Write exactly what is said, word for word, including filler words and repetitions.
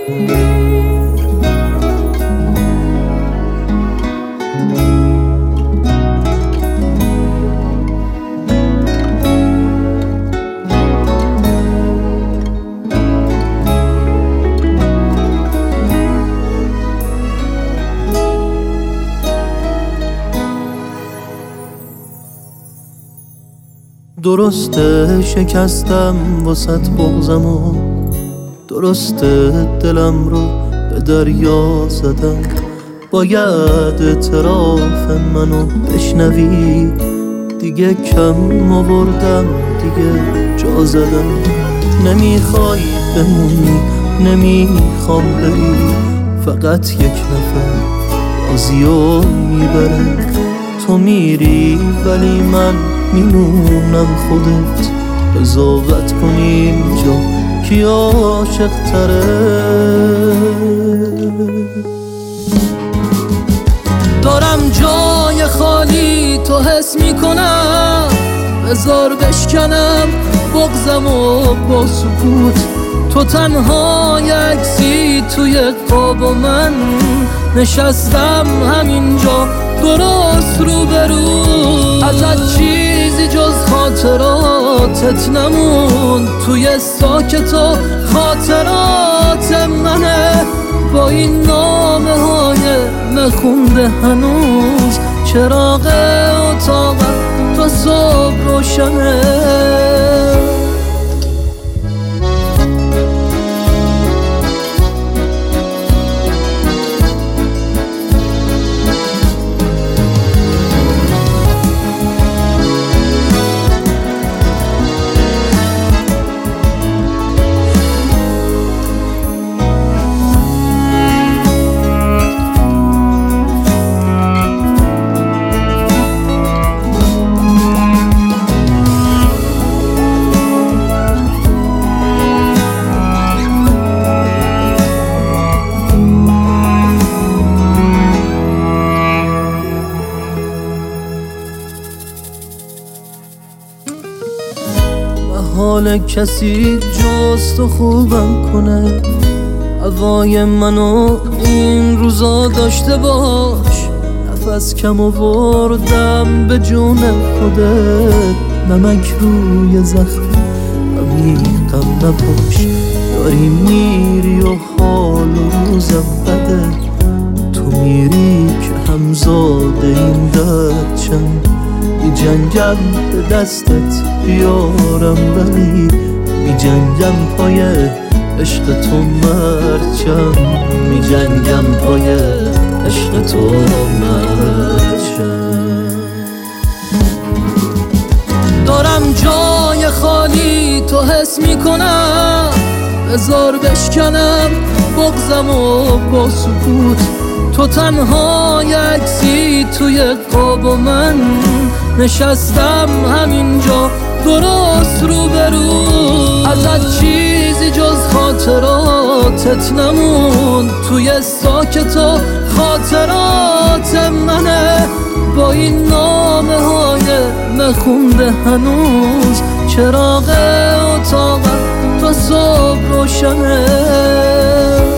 درسته شکستم واسط بغضمو، درسته دلم رو به دریا زدم. باید اعتراف منو بشنوی، دیگه کم آوردم دیگه جا زدم. نمیخوای بمونی نمیخوام بری، فقط یک نفر بازیو میبره. تو میری ولی من میمونم، خودت قضاوت کنی اینجا کی عاشق تره. دارم جای خالی تو حس میکنم، بذار بشکنم بغضمو با سکوت. تو تنها یکسی توی قاب و من نشستم همینجا درست رو برو. ازت چیزی جز خاطراتت نمون، توی ساکت و خاطرات منه. با این نامه های نخونده هنوز چراغ اتاقم تا صبح روشنه. حال کسی جز تو خوبم کنه، هوای منو این روزا داشته باش. نفس کم آوردم به جون خودت، نمک روی زخم عمیقم نباش. داری میری و حال و روزم بده، تو میری که همزاده این درد چند. می جنگم به دستت بیارم ولی می جنگم پای عشق تو مرچم. می جنگم پای عشق تو مرچم. دارم جای خالی تو حس میکنم، بذار بشکنم بغضمو با سکوت. تو تنها یکسی توی قاب و من نشستم همینجا درست رو برو. ازت چیزی جز خاطراتت نمون، توی ساکت و خاطرات منه. با این نامه های نخونده هنوز چراغ اتاقم تا صبح روشنه.